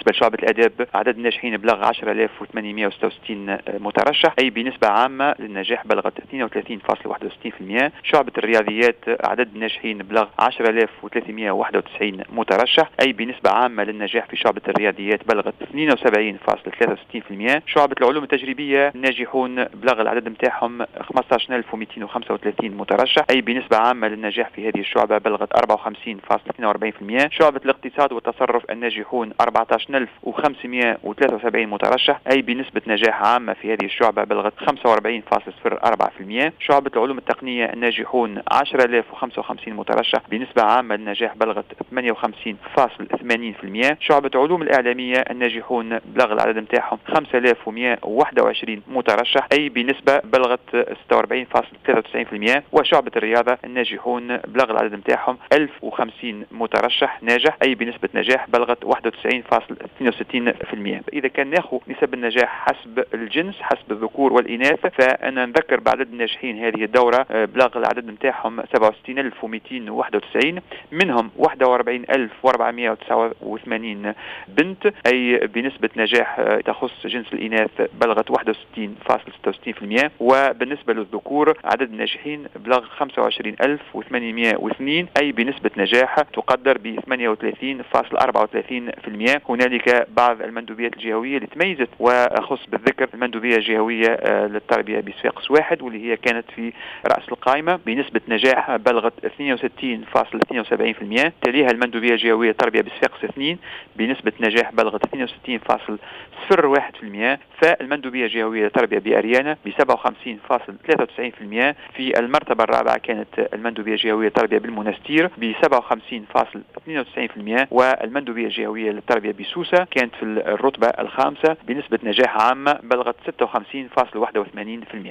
بالنسبة لشعبة الآداب عدد الناجحين بلغ 10866 مترشح، أي بنسبة عامة للنجاح بلغت 32.61%. شعبة الرياضيات عدد الناجحين بلغ 10391 مترشح، أي بنسبة عامة للنجاح في شعبة الرياضيات بلغت 72.63%. شعبة العلوم التجريبية الناجحون بلغ العدد متاعهم 15235 مترشح، أي بنسبة عامة للنجاح في هذه الشعبة بلغت 54.42%. شعبة الاقتصاد والتصرف الناجحون 14573 مترشح، أي بنسبة نجاح عامة في هذه الشعبة بلغت 45.04%. شعبة العلوم التقنية الناجحون 10055 مترشح، بنسبة عامة للنجاح بلغت 58.80%. شعبة علوم الإعلامية الناجحون بلغ العدد متاعهم 5121 مترشح، أي بنسبة بلغت 46.93%. وشعبة الرياضة الناجحون بلغ العدد متاعهم 1050 مترشح ناجح، أي بنسبة نجاح بلغت 91.62%. إذا كان ناخذ نسب النجاح حسب الجنس، حسب الذكور والإناث، فأنا نذكر بعدد الناجحين هذه الدورة بلغ العدد متاعهم 67291، منهم 41489 بنت، أي بنسبة نجاح تخص جنس الإناث بلغت 61.66%. وبالنسبة للذكور عدد الناجحين بلغ 25802، أي بنسبة نجاح تقدر ب 38.34%. هنالك بعض المندوبيات الجهوية اللي تميزت، وأخص بالذكر المندوبية الجهوية للتربية بصفاقس واحد، واللي هي كانت في رأس القائمة بنسبة نجاح بلغت 62.72%. تليها المندوبية الجهوية للتربية بصفاقس 2 بنسبة نجاح بلغت 62.01%. فالمندوبية الجهوية للتربية بأريانا ب 57.93%. في المرتبة الرابعة كانت المندوبية الجهوية للتربية بالمنستير ب 57.92%. والمندوبية الجهوية للتربية بسوسة كانت في الرتبة الخامسة بنسبة نجاح عامة بلغت 56.81%.